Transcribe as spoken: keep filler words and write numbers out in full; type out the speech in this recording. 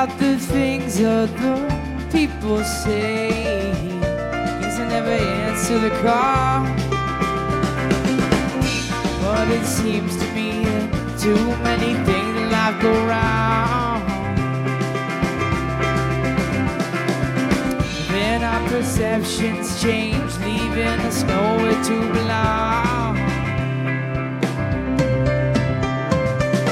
about the things other people say. Guess I never answer the call, but it seems to me too many things in life go wrong. Then our perceptions change, leaving us nowhere to belong.